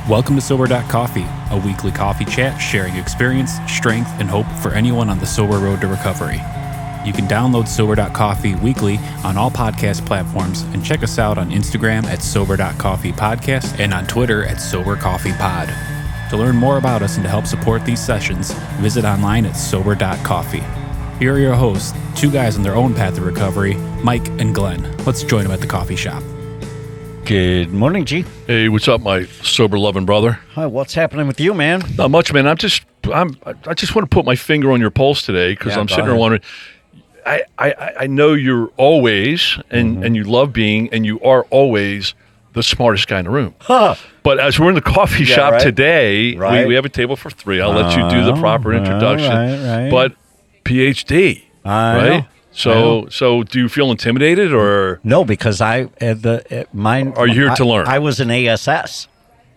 Welcome to Sober.Coffee, a weekly coffee chat sharing experience, strength, and hope for anyone on the sober road to recovery. You can download Sober.Coffee weekly on all podcast platforms and check us out on Instagram at Sober.Coffee Podcast and on Twitter at SoberCoffeePod. To learn more about us and to help support these sessions, visit online at Sober.Coffee. Here are your hosts, two guys on their own path to recovery, Mike and Glenn. Let's join them at the coffee shop. Good morning, G. Hey, what's up, my sober-loving brother? Hi, what's happening with you, man? Not much, man. I just want to put my finger on your pulse today because I'm sitting there wondering. I know you're always and you love being and you are always the smartest guy in the room. Huh. But as we're in the coffee shop right. today, Right. we have a table for three. I'll let you do the proper introduction. Right. But PhD, I right? know. So do you feel intimidated or No, because mine. are you here to learn? I was an ASS.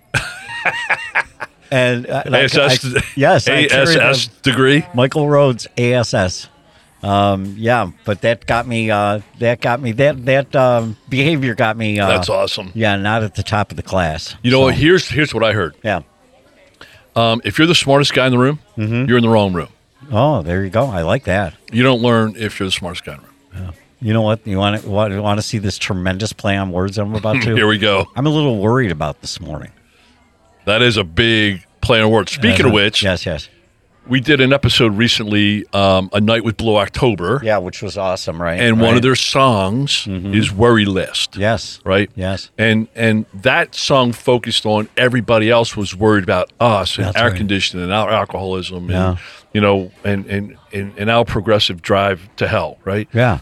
And ASS? yes, I carried ASS degree? Michael Rhodes ASS. Yeah, but that got me. That behavior got me. That's awesome. Yeah, not at the top of the class. You know, here's what I heard. Yeah. If you're the smartest guy in the room, you're in the wrong room. Oh, there you go. I like that. You don't learn if you're the smartest guy in the room. You know what? You want to see this tremendous play on words I'm about to? Here we go. I'm a little worried about this morning. That is a big play on words. Speaking of which, yes. we did an episode recently, A Night with Blue October. Yeah, which was awesome, right? And right. one of their songs is Worry List. Yes. Right? Yes. And that song focused on everybody else was worried about us and That's our right. condition and our alcoholism Yeah. and, you know, and our progressive drive to hell, right? Yeah.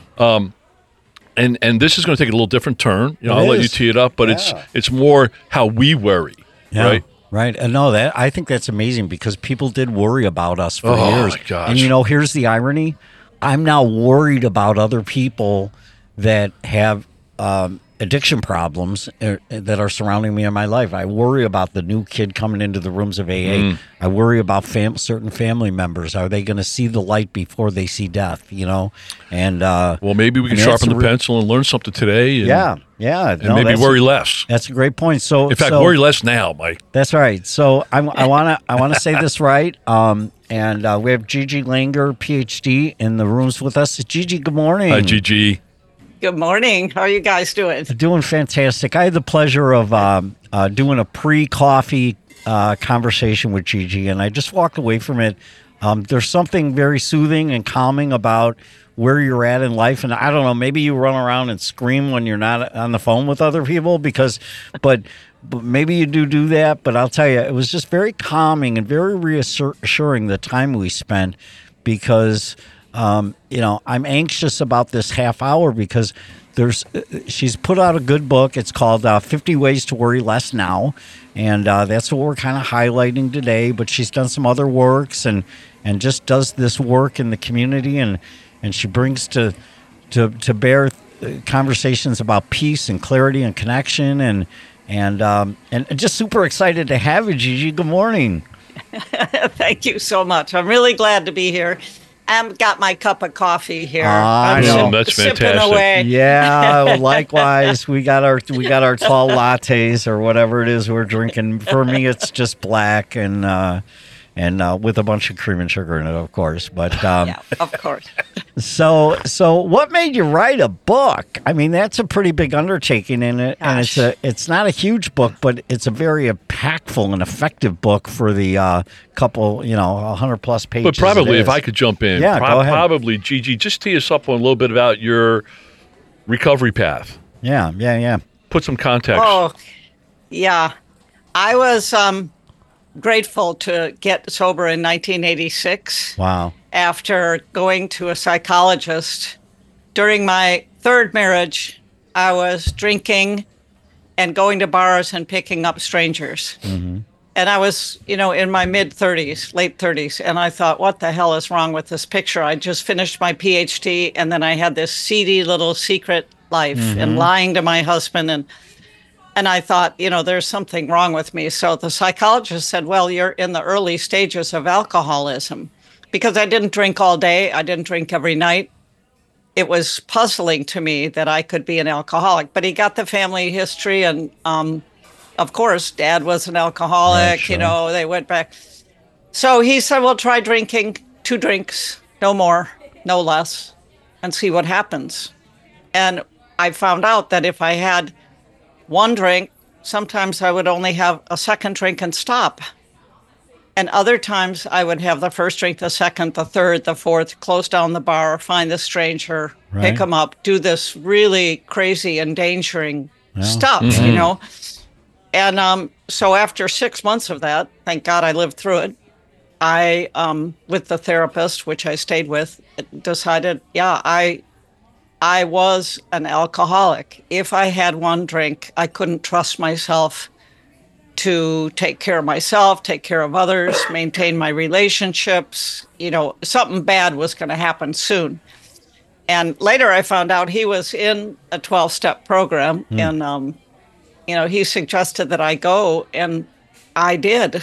And this is going to take a little different turn. You know, It I'll let you is. tee it up, but Yeah. it's more how we worry, Yeah. right? Right. No, I think that's amazing because people did worry about us for Oh, years. my gosh. And you know, here's the irony. I'm now worried about other people that have addiction problems that are surrounding me in my life. I worry about the new kid coming into the rooms of AA. I worry about certain family members. Are they going to see the light before they see death, you know? And Well, maybe we can that's sharpen the a re- pencil and learn something today. And, yeah. And maybe worry less. That's a great point. So In fact, so, worry less now, Mike. That's right. So I want to say this right. And we have Gigi Langer, PhD, in the rooms with us. Gigi, good morning. Hi, Gigi. Good morning. How are you guys doing? Doing fantastic. I had the pleasure of doing a pre-coffee conversation with Gigi, and I just walked away from it. There's something very soothing and calming about where you're at in life. And I don't know, maybe you run around and scream when you're not on the phone with other people but maybe you do that. But I'll tell you, it was just very calming and very reassuring the time we spent because, you know, I'm anxious about this half hour because she's put out a good book. It's called 50 Ways to Worry Less Now. And that's what we're kind of highlighting today. But she's done some other works and just does this work in the community. And she brings to bear conversations about peace and clarity and connection. And just super excited to have you, Gigi. Good morning. Thank you so much. I'm really glad to be here. I've got my cup of coffee here. I I'm know. That's sipping fantastic. away. Yeah, likewise. We got our tall lattes or whatever it is we're drinking. For me, it's just black and with a bunch of cream and sugar in it, of course. But Yeah, of course. so what made you write a book? I mean, that's a pretty big undertaking in it, and Gosh. it's not a huge book, but it's a very impactful and effective book for the couple, 100 plus pages. But probably, it if is. I could jump in, Yeah, go ahead. probably, Gigi, just tee us up on a little bit about your recovery path. Yeah. Put some context. Oh, yeah. I was grateful to get sober in 1986 Wow. after going to a psychologist. During my third marriage, I was drinking and going to bars and picking up strangers. Mm-hmm. And I was, in my late 30s. And I thought, what the hell is wrong with this picture? I just finished my PhD and then I had this seedy little secret life and lying to my husband. And I thought, there's something wrong with me. So the psychologist said, well, you're in the early stages of alcoholism. Because I didn't drink all day. I didn't drink every night. It was puzzling to me that I could be an alcoholic. But he got the family history and of course, Dad was an alcoholic, Right, sure. they went back. So he said, well, try drinking 2 drinks, no more, no less, and see what happens. And I found out that if I had 1 drink, sometimes I would only have a 2nd drink and stop. And other times I would have the 1st drink, the 2nd, the 3rd, the 4th, close down the bar, find the stranger, pick them up, do this really crazy, endangering stuff, And so after 6 months of that, thank God I lived through it, I, with the therapist, which I stayed with, decided, I was an alcoholic. If I had 1 drink, I couldn't trust myself to take care of myself, take care of others, maintain my relationships. Something bad was going to happen soon. And later I found out he was in a 12-step program, and, he suggested that I go, and I did.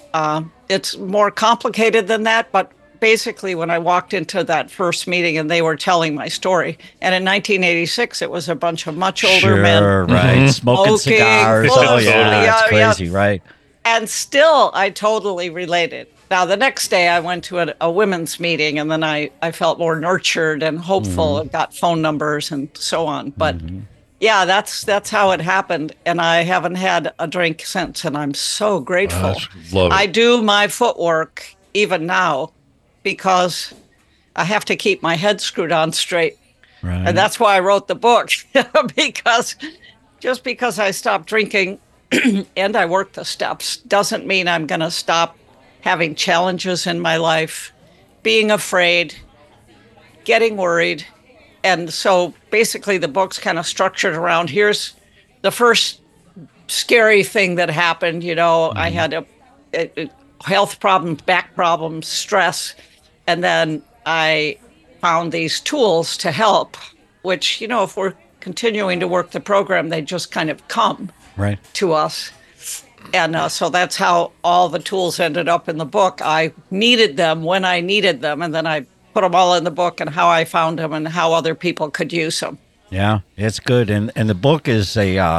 It's more complicated than that, but basically when I walked into that first meeting and they were telling my story, and in 1986, it was a bunch of much older men. Right. Smoking cigars. Oh, yeah, it's crazy, right? And still, I totally related. Now, the next day, I went to a women's meeting, and then I felt more nurtured and hopeful and got phone numbers and so on. But yeah, that's how it happened. And I haven't had a drink since, and I'm so grateful. Love it. I do my footwork even now because I have to keep my head screwed on straight. Right. And that's why I wrote the book, because just because I stopped drinking and I work the steps doesn't mean I'm going to stop having challenges in my life, being afraid, getting worried. And so basically the book's kind of structured around, here's the first scary thing that happened. I had a health problems, back problems, stress. And then I found these tools to help, which, if we're continuing to work the program, they just kind of come to us. And so that's how all the tools ended up in the book. I needed them when I needed them, and then I put them all in the book and how I found them and how other people could use them. Yeah, it's good. And the book is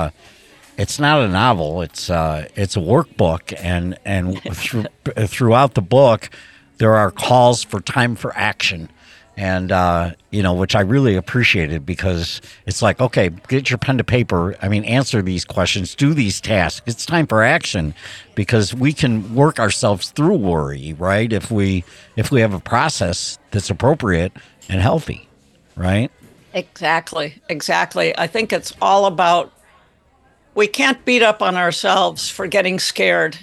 it's not a novel. It's a workbook, and throughout the book, there are calls for time for action, and which I really appreciated, because it's like, okay, get your pen to paper. Answer these questions, do these tasks. It's time for action, because we can work ourselves through worry, right? If we have a process that's appropriate and healthy, right? Exactly. I think it's all about, we can't beat up on ourselves for getting scared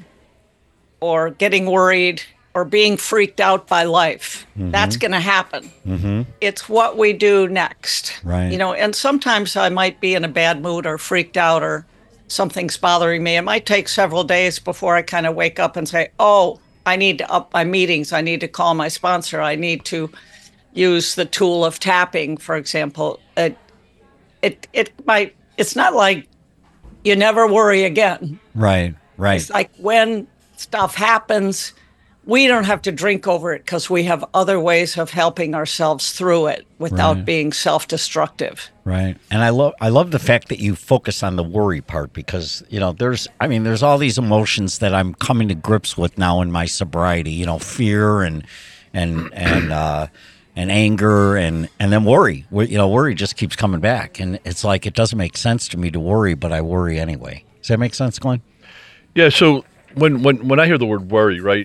or getting worried or being freaked out by life. That's going to happen. It's what we do next. Right. And sometimes I might be in a bad mood or freaked out or something's bothering me. It might take several days before I kind of wake up and say, oh, I need to up my meetings. I need to call my sponsor. I need to use the tool of tapping, for example. It's not like you never worry again. Right. It's like when stuff happens, we don't have to drink over it because we have other ways of helping ourselves through it without being self-destructive. Right. And I love the fact that you focus on the worry part, because, there's all these emotions that I'm coming to grips with now in my sobriety, fear and anger and then worry. Worry just keeps coming back. And it's like, it doesn't make sense to me to worry, but I worry anyway. Does that make sense, Glenn? Yeah. So when I hear the word worry, right,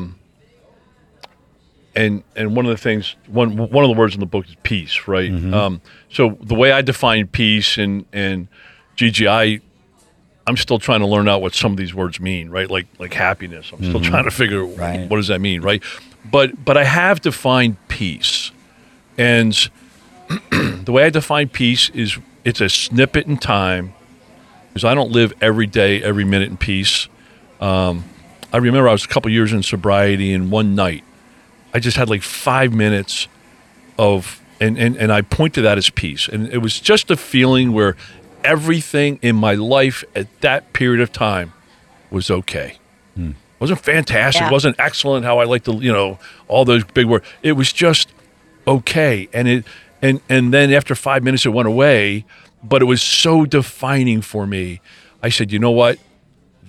and one of the things, one of the words in the book is peace, right? So the way I define peace and Gigi, I'm still trying to learn out what some of these words mean, right? Like happiness. I'm still trying to figure what does that mean, right? But I have defined peace, and the way I define peace is it's a snippet in time, because I don't live every day, every minute in peace. I remember I was a couple years in sobriety, and one night I just had like 5 minutes of, and I point to that as peace. And it was just a feeling where everything in my life at that period of time was okay. It wasn't fantastic. It wasn't excellent, how I like to, all those big words. It was just okay. And then after 5 minutes, it went away, but it was so defining for me. I said, you know what?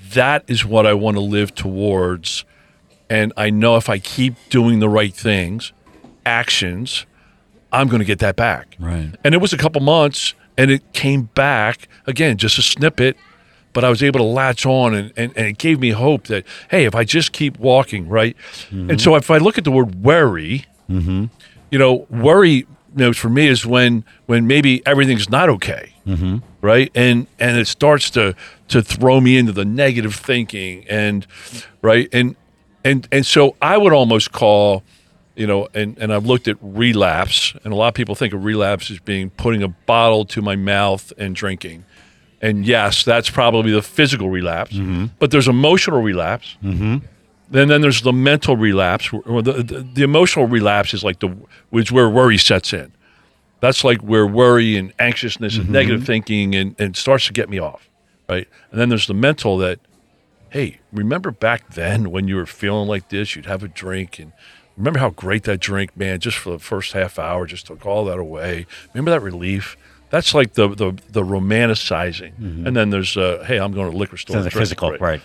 that is what I want to live towards. And I know if I keep doing the right things, actions, I'm going to get that back. Right. And it was a couple months, and it came back, again, just a snippet, but I was able to latch on, and it gave me hope that, hey, if I just keep walking, right? Mm-hmm. And so if I look at the word worry, mm-hmm. Worry, for me is when maybe everything's not okay, mm-hmm. right? And it starts to throw me into the negative thinking, and right? And so I would almost call, and I've looked at relapse, and a lot of people think of relapse as being putting a bottle to my mouth and drinking. And yes, that's probably the physical relapse, mm-hmm. but there's emotional relapse. Mm-hmm. Then there's the mental relapse. The emotional relapse is is where worry sets in. That's like where worry and anxiousness mm-hmm. and negative thinking and starts to get me off, right? And then there's the mental that, hey, remember back then when you were feeling like this, you'd have a drink, and remember how great that drink, man, just for the first half hour, just took all that away. Remember that relief? That's like the romanticizing. Mm-hmm. And then there's, hey, I'm going to the liquor store. So the physical, right.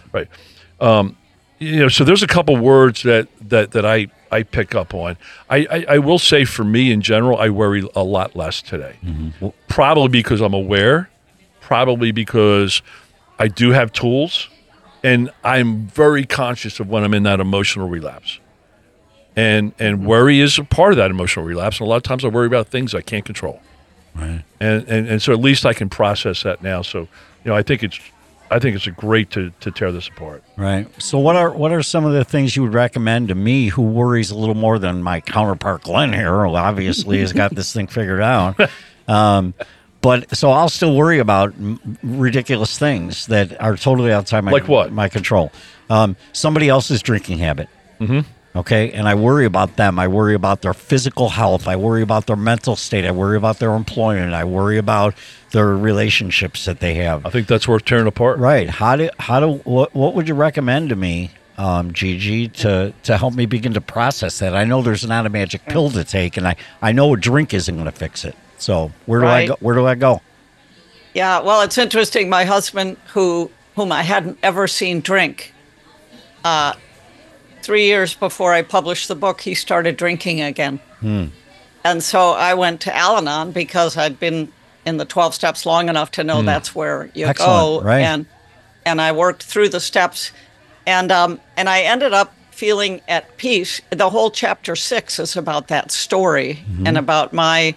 So there's a couple words that I pick up on. I will say for me in general, I worry a lot less today. Mm-hmm. Probably because I'm aware, probably because I do have tools, and I'm very conscious of when I'm in that emotional relapse. And worry is a part of that emotional relapse. And a lot of times I worry about things I can't control. Right. And so at least I can process that now. So, I think it's a great to tear this apart. Right. So what are some of the things you would recommend to me who worries a little more than my counterpart Glenn here, who obviously has got this thing figured out. But so I'll still worry about ridiculous things that are totally outside my control. Somebody else's drinking habit. Mm-hmm. Okay, and I worry about them. I worry about their physical health. I worry about their mental state. I worry about their employment. I worry about their relationships that they have. I think that's worth tearing apart. Right. What would you recommend to me, Gigi, to help me begin to process that? I know there's not a magic pill to take, and I know a drink isn't going to fix it. So where do I go? Where do I go? Yeah, well, it's interesting. My husband, whom I hadn't ever seen drink, 3 years before I published the book, he started drinking again. And so I went to Al-Anon because I'd been in the 12 steps long enough to know that's where you go. Right. And I worked through the steps, and I ended up feeling at peace. The whole chapter 6 is about that story and about my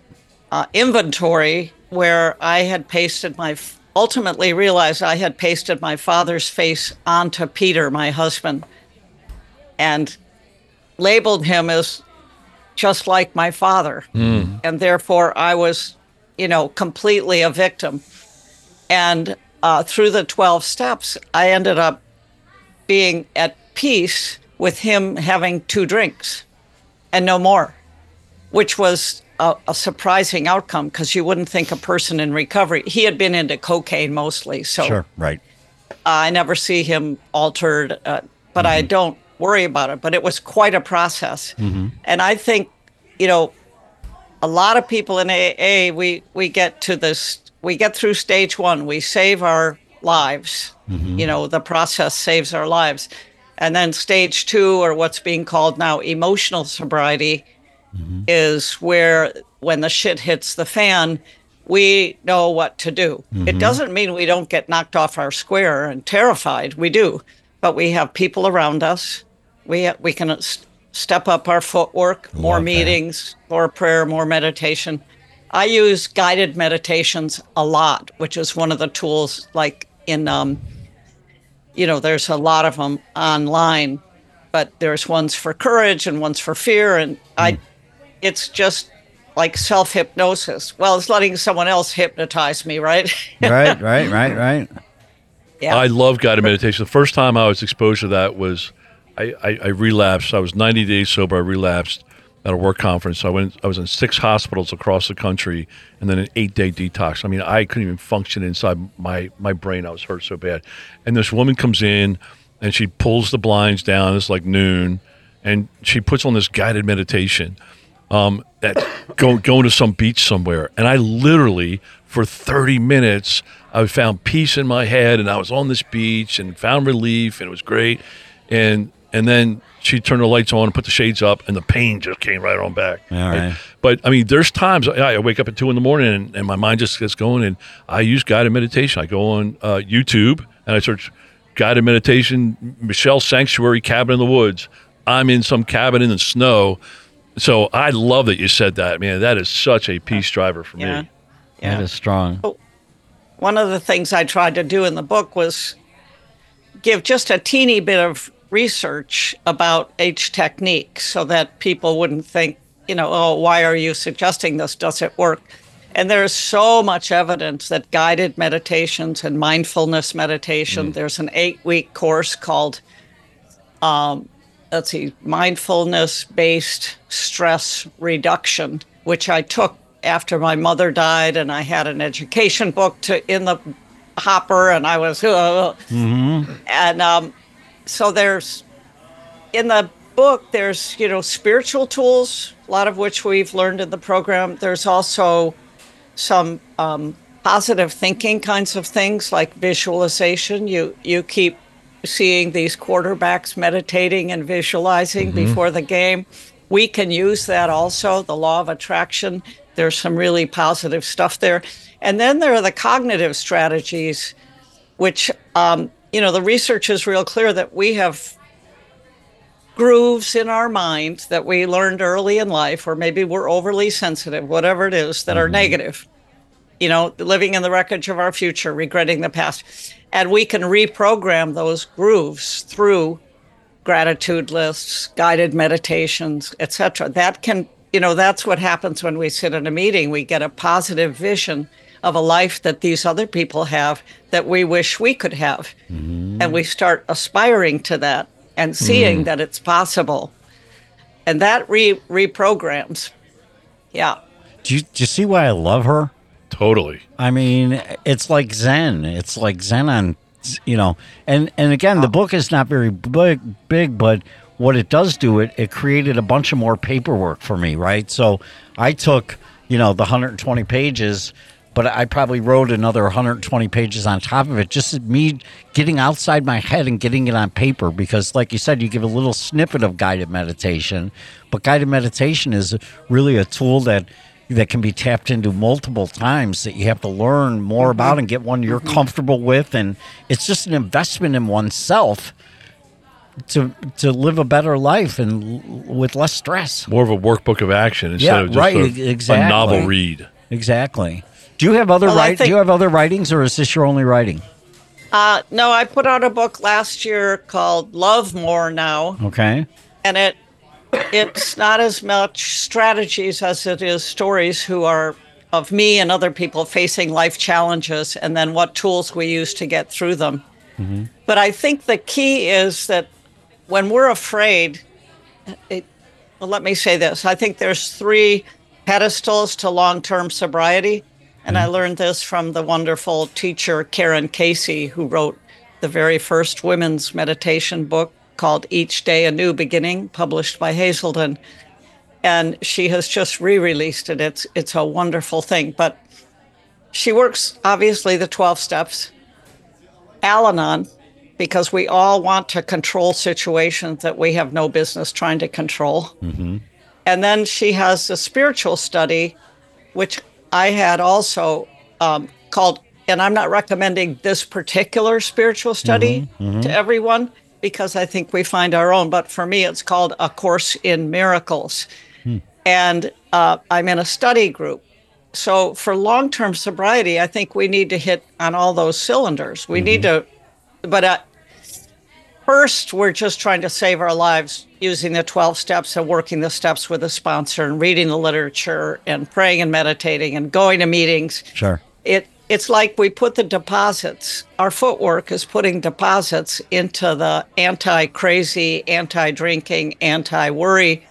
inventory where I had ultimately realized I had pasted my father's face onto Peter, my husband, and labeled him as just like my father. And therefore I was, completely a victim. And through the 12 steps, I ended up being at peace with him having 2 drinks and no more, which was a surprising outcome because you wouldn't think a person in recovery. He had been into cocaine mostly. So sure, right. I never see him altered, but I don't worry about it, but it was quite a process. And I think, a lot of people in AA, we get through stage 1, we save our lives, the process saves our lives. And then stage 2, or what's being called now emotional sobriety, is where when the shit hits the fan, we know what to do. It doesn't mean we don't get knocked off our square and terrified, we do. But we have people around us. We can step up our footwork, more meetings, more prayer, more meditation. I use guided meditations a lot, which is one of the tools like in, there's a lot of them online, but there's ones for courage and ones for fear. And it's just like self-hypnosis. Well, it's letting someone else hypnotize me, right? Right. Yeah. I love guided meditation. The first time I was exposed to that was I relapsed. I was 90 days sober. I relapsed at a work conference. I was in 6 hospitals across the country, and then an 8-day detox. I mean, I couldn't even function inside my brain. I was hurt so bad. And this woman comes in, and she pulls the blinds down. It's like noon, and she puts on this guided meditation. going to some beach somewhere, and I literally for 30 minutes I found peace in my head, and I was on this beach and found relief, and it was great. And then she turned the lights on and put the shades up, and the pain just came right on back. All right. But I mean, there's times I wake up at 2 a.m. and my mind just gets going, and I use guided meditation. I go on YouTube and I search guided meditation, Michelle Sanctuary Cabin in the Woods. I'm in some cabin in the snow. So I love that you said that, man. That is such a peace driver for me. Yeah. That is strong. One of the things I tried to do in the book was give just a teeny bit of research about each technique so that people wouldn't think, oh, why are you suggesting this? Does it work? And there's so much evidence that guided meditations and mindfulness meditation, there's an 8-week course called, mindfulness-based stress reduction, which I took after my mother died, and I had an education book in the hopper, and I was, and so there's, in the book, there's, spiritual tools, a lot of which we've learned in the program. There's also some positive thinking kinds of things like visualization. You keep seeing these quarterbacks meditating and visualizing before the game. We can use that also, the law of attraction. There's some really positive stuff there. And then there are the cognitive strategies, which, the research is real clear that we have grooves in our mind that we learned early in life, or maybe we're overly sensitive, whatever it is, that are negative. Living in the wreckage of our future, regretting the past. And we can reprogram those grooves through gratitude lists, guided meditations, etc. That can, that's what happens when we sit in a meeting. We get a positive vision of a life that these other people have that we wish we could have. And we start aspiring to that and seeing that it's possible. And that reprograms. Yeah. Do you see why I love her? Totally. I mean, it's like Zen. It's like Zen on, and again, the book is not very big, but what it does do, it created a bunch of more paperwork for me, right? So I took, the 120 pages, but I probably wrote another 120 pages on top of it, just me getting outside my head and getting it on paper, because like you said, you give a little snippet of guided meditation, but guided meditation is really a tool that can be tapped into multiple times, that you have to learn more about and get one you're comfortable with. And it's just an investment in oneself to live a better life and with less stress. More of a workbook of action instead of just a novel read. Exactly. Do you have other Do you have other writings, or is this your only writing? No, I put out a book last year called Love More Now. Okay. And it's not as much strategies as it is stories of me and other people facing life challenges, and then what tools we use to get through them. But I think the key is that when we're afraid, let me say this. I think there's 3 pedestals to long-term sobriety. And I learned this from the wonderful teacher, Karen Casey, who wrote the very first women's meditation book called Each Day a New Beginning, published by Hazelden. And she has just re-released it. It's a wonderful thing. But she works, obviously, the 12 steps. Al-Anon, because we all want to control situations that we have no business trying to control. And then she has a spiritual study, which I had also called, and I'm not recommending this particular spiritual study to everyone, because I think we find our own. But for me, it's called A Course in Miracles. And I'm in a study group. So for long-term sobriety, I think we need to hit on all those cylinders. We need to, but first, we're just trying to save our lives using the 12 steps and working the steps with a sponsor and reading the literature and praying and meditating and going to meetings. Sure. It's like we put the deposits, our footwork is putting deposits into the anti-crazy, anti-drinking, anti-worry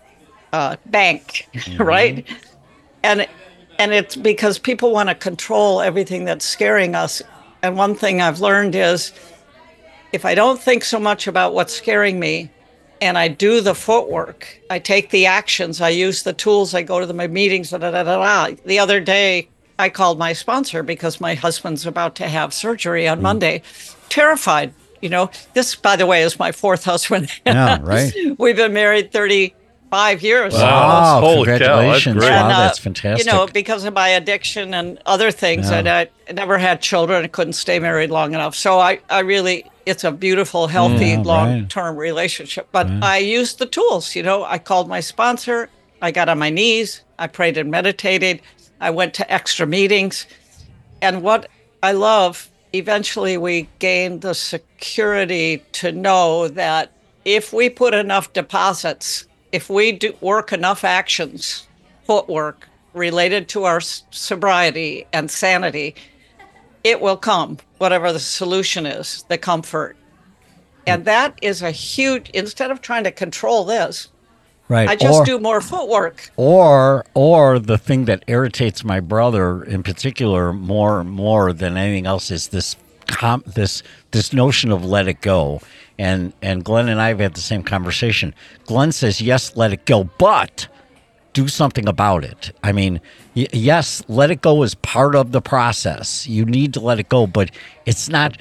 bank, right? And it's because people want to control everything that's scaring us. And one thing I've learned is if I don't think so much about what's scaring me, and I do the footwork. I take the actions. I use the tools. I go to my meetings. The other day, I called my sponsor because my husband's about to have surgery on Monday. Terrified. This, by the way, is my fourth husband. Yeah, right. We've been married 35 years. Wow, Holy cow, congratulations. that's great. Wow, And, that's fantastic. because of my addiction and other things, and I never had children. I couldn't stay married long enough. So I really, it's a beautiful, healthy, long-term relationship. But I used the tools, I called my sponsor. I got on my knees. I prayed and meditated. I went to extra meetings. And what I love, eventually we gained the security to know that if we put enough deposits, if we do work enough actions, footwork related to our sobriety and sanity, it will come, whatever the solution is, the comfort. And that is a huge, instead of trying to control this, Right. I just do more footwork. Or the thing that irritates my brother in particular more than anything else is this notion of let it go. And Glenn and I have had the same conversation. Glenn says, yes, let it go, but do something about it. I mean, yes, let it go is part of the process. You need to let it go, but it's not,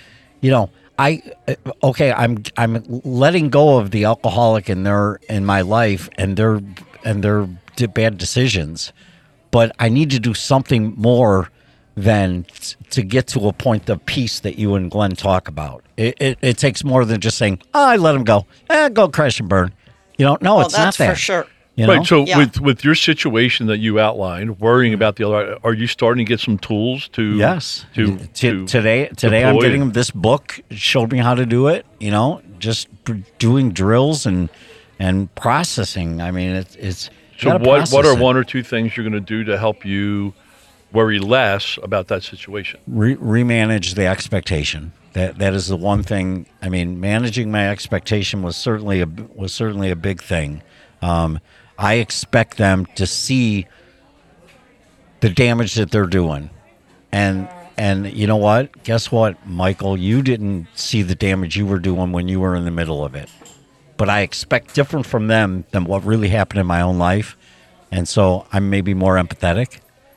I'm letting go of the alcoholic in my life and their bad decisions, but I need to do something more than to get to a point of peace that you and Glenn talk about. It takes more than just saying, I let him go. Go crash and burn. No, it's not that. That's for sure. Right. So with your situation that you outlined, worrying about the other, are you starting to get some tools to? Yes. Today deploy? I'm getting him this book. It showed me how to do it. Just doing drills and processing. I mean, it's. So what are one or two things you're going to do to help you worry less about that situation? Remanage the expectation. That is the one thing. I mean, managing my expectation was certainly a big thing. I expect them to see the damage that they're doing. And you know what? Guess what, Michael? You didn't see the damage you were doing when you were in the middle of it. But I expect different from them than what really happened in my own life. And so I'm maybe more empathetic.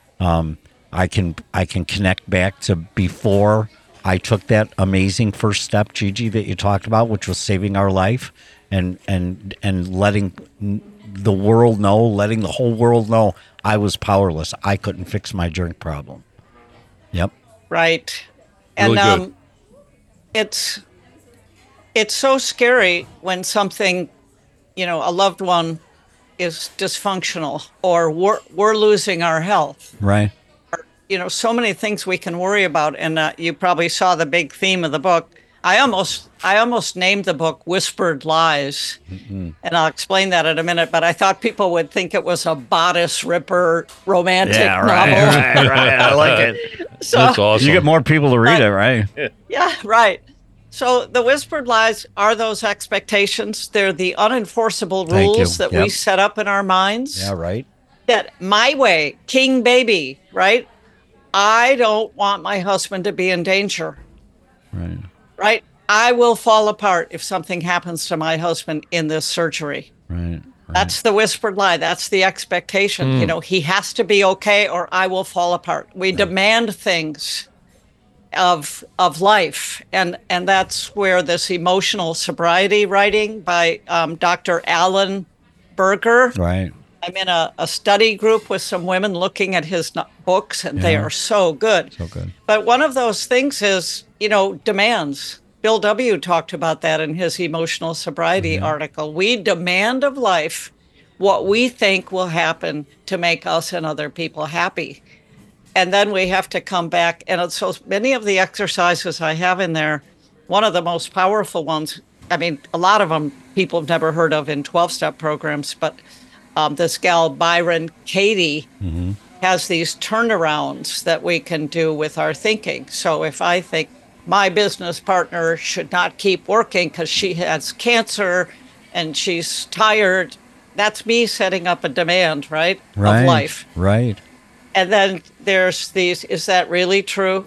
I can connect back to before I took that amazing first step, Gigi, that you talked about, which was saving our life and letting the world know, letting the whole world know I was powerless. I couldn't fix my drink problem. Yep. Right. Really And good. it's so scary when something, a loved one is dysfunctional or we're losing our health. Right. So many things we can worry about. And you probably saw the big theme of the book. I almost named the book Whispered Lies. Mm-hmm. And I'll explain that in a minute. But I thought people would think it was a bodice ripper romantic novel. Right. I like it. So, that's awesome. You get more people to read it, right? Yeah, right. So the whispered lies are those expectations. They're the unenforceable rules that we set up in our minds. Yeah, right. That my way, king baby, right? I don't want my husband to be in danger. Right. Right? I will fall apart if something happens to my husband in this surgery. Right. That's the whispered lie. That's the expectation. He has to be okay or I will fall apart. We demand things of life. And that's where this emotional sobriety writing by Dr. Alan Berger. Right. I'm in a study group with some women looking at his books, and they are so good. So good. But one of those things is, demands. Bill W. talked about that in his emotional sobriety article. We demand of life what we think will happen to make us and other people happy. And then we have to come back. And so many of the exercises I have in there, one of the most powerful ones, I mean, a lot of them people have never heard of in 12-step programs, but this gal, Byron Katie, has these turnarounds that we can do with our thinking. So if I think my business partner should not keep working because she has cancer and she's tired, that's me setting up a demand, right? Of life. Right. And then there's these, is that really true?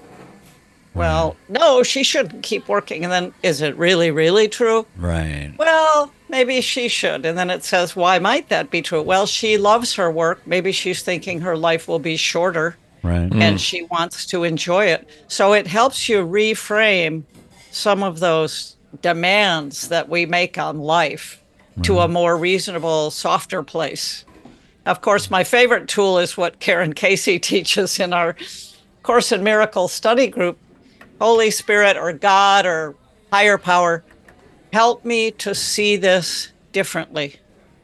Well, no, she shouldn't keep working. And then, is it really, really true? Right. Well, maybe she should. And then it says, why might that be true? Well, she loves her work. Maybe she's thinking her life will be shorter. Right. And she wants to enjoy it. So it helps you reframe some of those demands that we make on life to a more reasonable, softer place. Of course, my favorite tool is what Karen Casey teaches in our Course in Miracles study group. Holy Spirit or God or higher power, help me to see this differently.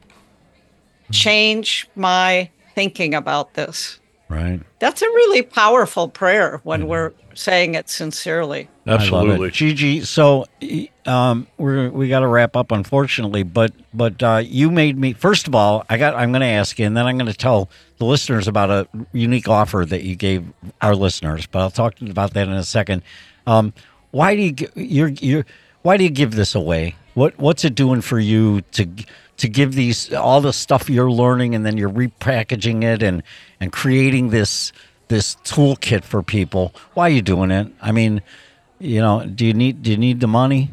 Change my thinking about this. Right. That's a really powerful prayer when we're saying it sincerely. Absolutely. Gigi, so we got to wrap up, unfortunately, but you made me, first of all, I'm going to ask you, and then I'm going to tell the listeners about a unique offer that you gave our listeners, but I'll talk about that in a second. Why do you give this away? What's it doing for you to give these, all the stuff you're learning, and then you're repackaging it and creating this toolkit for people? Why are you doing it? I mean, do you need the money?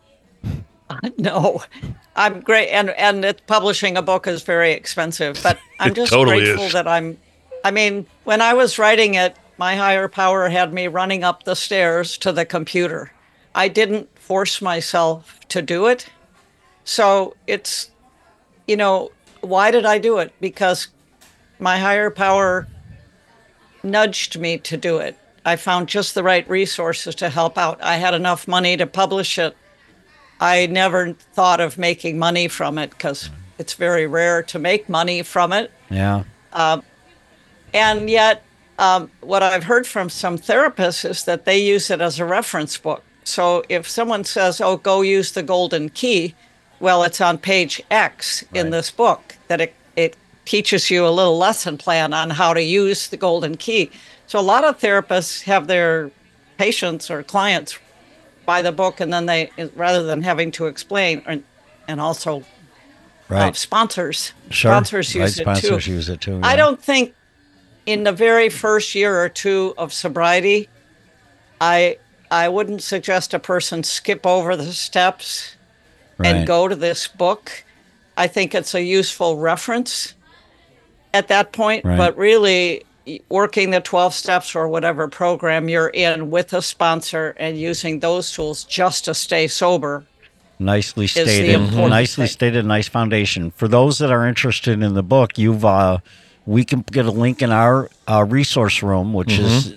No, I'm great. And publishing a book is very expensive, but I'm just totally grateful is. that when I was writing it, my higher power had me running up the stairs to the computer. I didn't force myself to do it. So it's, why did I do it? Because my higher power nudged me to do it. I found just the right resources to help out. I had enough money to publish it. I never thought of making money from it because it's very rare to make money from it. Yeah. And yet, what I've heard from some therapists is that they use it as a reference book. So if someone says, oh, go use the golden key, well, it's on page X in this book that it teaches you a little lesson plan on how to use the golden key. So a lot of therapists have their patients or clients buy the book, and then they, rather than having to explain, and also sponsors. Sure. Sponsors use it too. I don't think in the very first year or two of sobriety, I wouldn't suggest a person skip over the steps and go to this book. I think it's a useful reference at that point, but really working the 12 steps or whatever program you're in with a sponsor and using those tools just to stay sober. Nicely stated. Nicely stated. Nice foundation. For those that are interested in the book, we can get a link in our resource room, which is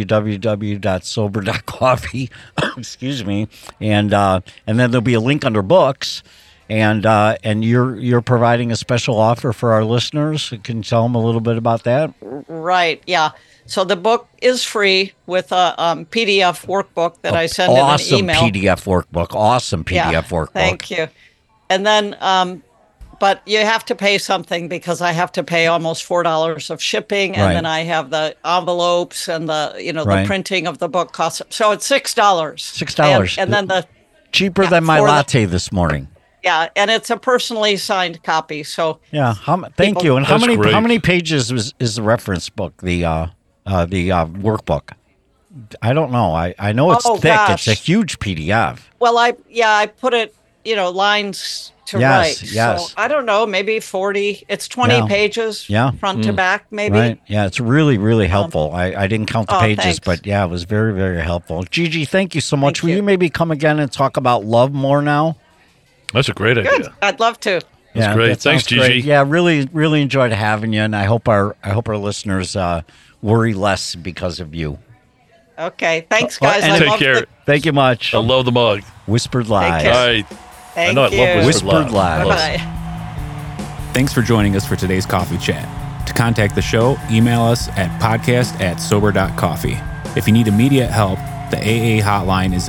www.sober.coffee. Excuse me, and then there'll be a link under books, and you're providing a special offer for our listeners. Can you tell them a little bit about that? Right. Yeah. So the book is free with a PDF workbook that I send in an email. Awesome PDF workbook. Thank you. And then. But you have to pay something because I have to pay almost $4 of shipping, and then I have the envelopes and the printing of the book costs. So it's $6. $6, and then cheaper than my latte this morning. Yeah, and it's a personally signed copy. So thank you. And how many pages is the reference book? The workbook. I don't know. I know it's thick. Gosh. It's a huge PDF. Well, I put it lines to write. Yes. So I don't know, maybe 40. It's 20 pages front to back, maybe. Right. Yeah, it's really, really helpful. I didn't count the pages, but it was very, very helpful. Gigi, thank you so much. Will you maybe come again and talk about love more now? That's a great idea. I'd love to. That's great. Thanks, Gigi. Great. Yeah, really, really enjoyed having you, and I hope our listeners worry less because of you. Okay. Thanks, guys. Take care. Thank you much. I love the mug. Whispered Lies. All right. Thank I know you. I love Whispered Lies. Bye-bye. Thanks for joining us for today's coffee chat. To contact the show, email us at podcast@sober.coffee. If you need immediate help, the AA hotline is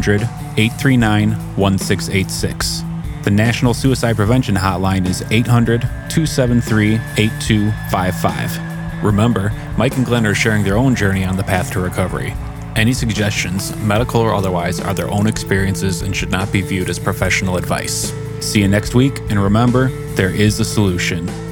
800-839-1686. The National Suicide Prevention Hotline is 800-273-8255. Remember, Mike and Glenn are sharing their own journey on the path to recovery. Any suggestions, medical or otherwise, are their own experiences and should not be viewed as professional advice. See you next week, and remember, there is a solution.